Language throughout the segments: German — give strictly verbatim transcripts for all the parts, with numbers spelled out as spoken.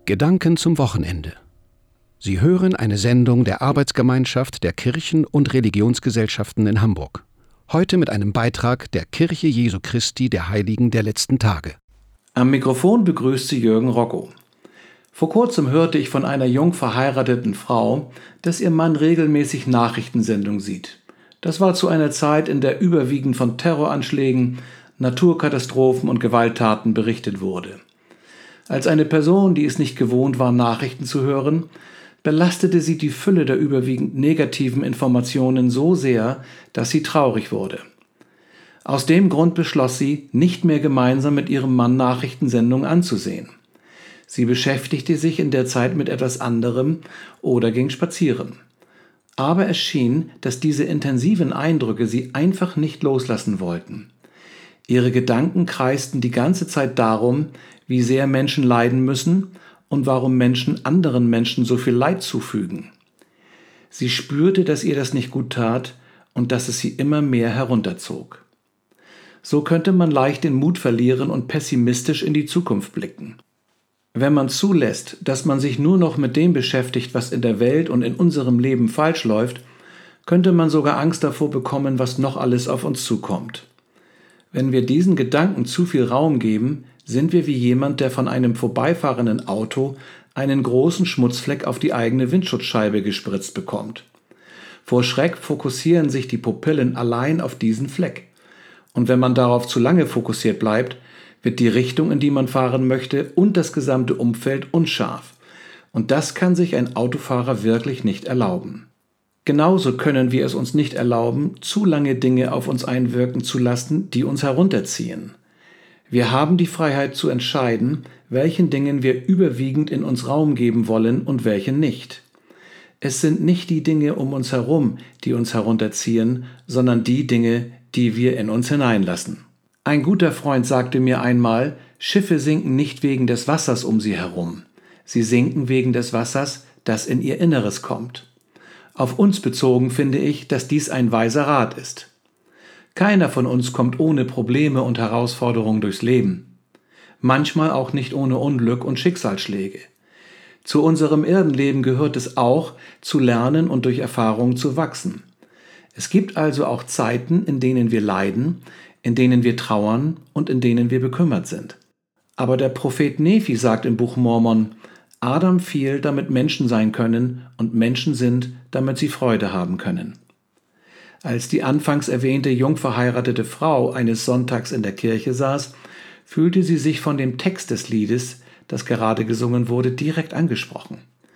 Gedanken zum Wochenende. Sie hören eine Sendung der Arbeitsgemeinschaft der Kirchen- und Religionsgesellschaften in Hamburg. Heute mit einem Beitrag der Kirche Jesu Christi der Heiligen der letzten Tage. Am Mikrofon begrüßt sie Jürgen Rocco. Vor kurzem hörte ich von einer jung verheirateten Frau, dass ihr Mann regelmäßig Nachrichtensendungen sieht. Das war zu einer Zeit, in der überwiegend von Terroranschlägen, Naturkatastrophen und Gewalttaten berichtet wurde. Als eine Person, die es nicht gewohnt war, Nachrichten zu hören, belastete sie die Fülle der überwiegend negativen Informationen so sehr, dass sie traurig wurde. Aus dem Grund beschloss sie, nicht mehr gemeinsam mit ihrem Mann Nachrichtensendungen anzusehen. Sie beschäftigte sich in der Zeit mit etwas anderem oder ging spazieren. Aber es schien, dass diese intensiven Eindrücke sie einfach nicht loslassen wollten. Ihre Gedanken kreisten die ganze Zeit darum, wie sehr Menschen leiden müssen und warum Menschen anderen Menschen so viel Leid zufügen. Sie spürte, dass ihr das nicht gut tat und dass es sie immer mehr herunterzog. So könnte man leicht den Mut verlieren und pessimistisch in die Zukunft blicken. Wenn man zulässt, dass man sich nur noch mit dem beschäftigt, was in der Welt und in unserem Leben falsch läuft, könnte man sogar Angst davor bekommen, was noch alles auf uns zukommt. Wenn wir diesen Gedanken zu viel Raum geben, sind wir wie jemand, der von einem vorbeifahrenden Auto einen großen Schmutzfleck auf die eigene Windschutzscheibe gespritzt bekommt. Vor Schreck fokussieren sich die Pupillen allein auf diesen Fleck. Und wenn man darauf zu lange fokussiert bleibt, wird die Richtung, in die man fahren möchte, und das gesamte Umfeld unscharf. Und das kann sich ein Autofahrer wirklich nicht erlauben. Genauso können wir es uns nicht erlauben, zu lange Dinge auf uns einwirken zu lassen, die uns herunterziehen. Wir haben die Freiheit zu entscheiden, welchen Dingen wir überwiegend in uns Raum geben wollen und welchen nicht. Es sind nicht die Dinge um uns herum, die uns herunterziehen, sondern die Dinge, die wir in uns hineinlassen. Ein guter Freund sagte mir einmal, Schiffe sinken nicht wegen des Wassers um sie herum. Sie sinken wegen des Wassers, das in ihr Inneres kommt. Auf uns bezogen finde ich, dass dies ein weiser Rat ist. Keiner von uns kommt ohne Probleme und Herausforderungen durchs Leben. Manchmal auch nicht ohne Unglück und Schicksalsschläge. Zu unserem Erdenleben gehört es auch, zu lernen und durch Erfahrungen zu wachsen. Es gibt also auch Zeiten, in denen wir leiden, in denen wir trauern und in denen wir bekümmert sind. Aber der Prophet Nephi sagt im Buch Mormon, Adam fiel, damit Menschen sein können, und Menschen sind, damit sie Freude haben können. Als die anfangs erwähnte jung verheiratete Frau eines Sonntags in der Kirche saß, fühlte sie sich von dem Text des Liedes, das gerade gesungen wurde, direkt angesprochen.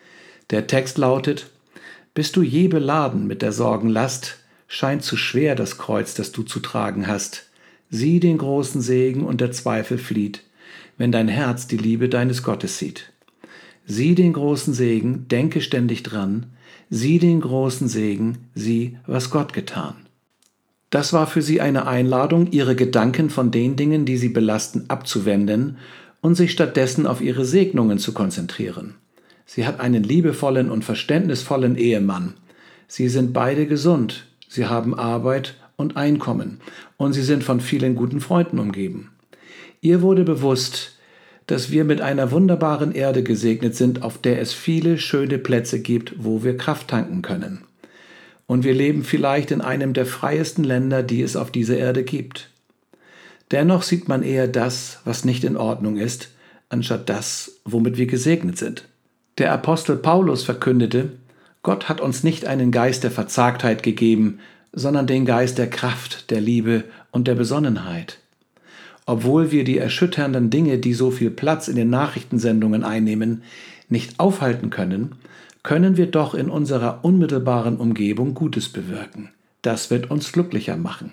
Der Text lautet: Bist du je beladen mit der Sorgenlast, scheint zu schwer das Kreuz, das du zu tragen hast. Sieh den großen Segen und der Zweifel flieht, wenn dein Herz die Liebe deines Gottes sieht. Sieh den großen Segen, denke ständig dran, sieh den großen Segen, sieh, was Gott getan. Das war für sie eine Einladung, ihre Gedanken von den Dingen, die sie belasten, abzuwenden und sich stattdessen auf ihre Segnungen zu konzentrieren. Sie hat einen liebevollen und verständnisvollen Ehemann. Sie sind beide gesund, sie haben Arbeit und Einkommen und sie sind von vielen guten Freunden umgeben. Ihr wurde bewusst, dass wir mit einer wunderbaren Erde gesegnet sind, auf der es viele schöne Plätze gibt, wo wir Kraft tanken können. Und wir leben vielleicht in einem der freiesten Länder, die es auf dieser Erde gibt. Dennoch sieht man eher das, was nicht in Ordnung ist, anstatt das, womit wir gesegnet sind. Der Apostel Paulus verkündete, Gott hat uns nicht einen Geist der Verzagtheit gegeben, sondern den Geist der Kraft, der Liebe und der Besonnenheit. Obwohl wir die erschütternden Dinge, die so viel Platz in den Nachrichtensendungen einnehmen, nicht aufhalten können, können wir doch in unserer unmittelbaren Umgebung Gutes bewirken. Das wird uns glücklicher machen.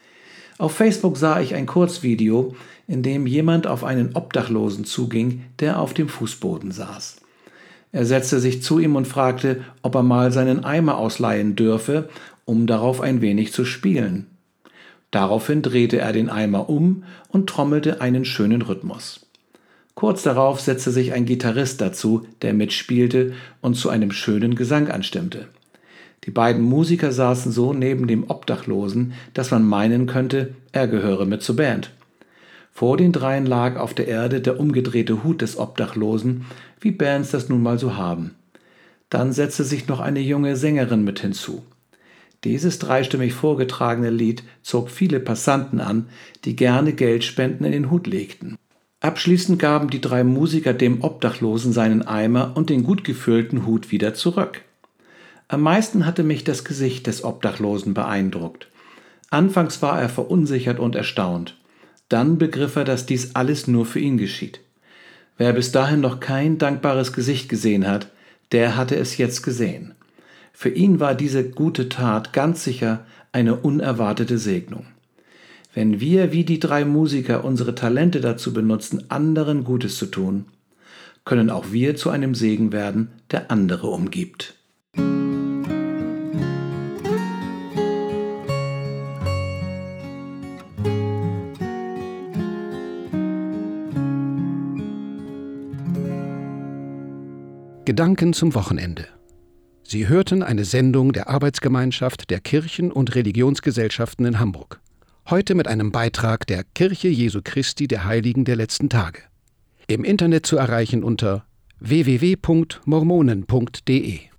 Auf Facebook sah ich ein Kurzvideo, in dem jemand auf einen Obdachlosen zuging, der auf dem Fußboden saß. Er setzte sich zu ihm und fragte, ob er mal seinen Eimer ausleihen dürfe, um darauf ein wenig zu spielen. Daraufhin drehte er den Eimer um und trommelte einen schönen Rhythmus. Kurz darauf setzte sich ein Gitarrist dazu, der mitspielte und zu einem schönen Gesang anstimmte. Die beiden Musiker saßen so neben dem Obdachlosen, dass man meinen könnte, er gehöre mit zur Band. Vor den dreien lag auf der Erde der umgedrehte Hut des Obdachlosen, wie Bands das nun mal so haben. Dann setzte sich noch eine junge Sängerin mit hinzu. Dieses dreistimmig vorgetragene Lied zog viele Passanten an, die gerne Geldspenden in den Hut legten. Abschließend gaben die drei Musiker dem Obdachlosen seinen Eimer und den gut gefüllten Hut wieder zurück. Am meisten hatte mich das Gesicht des Obdachlosen beeindruckt. Anfangs war er verunsichert und erstaunt. Dann begriff er, dass dies alles nur für ihn geschieht. Wer bis dahin noch kein dankbares Gesicht gesehen hat, der hatte es jetzt gesehen. Für ihn war diese gute Tat ganz sicher eine unerwartete Segnung. Wenn wir wie die drei Musiker unsere Talente dazu benutzen, anderen Gutes zu tun, können auch wir zu einem Segen werden, der andere umgibt. Gedanken zum Wochenende. Sie hörten eine Sendung der Arbeitsgemeinschaft der Kirchen- und Religionsgesellschaften in Hamburg. Heute mit einem Beitrag der Kirche Jesu Christi der Heiligen der letzten Tage. Im Internet zu erreichen unter w w w punkt mormonen punkt de.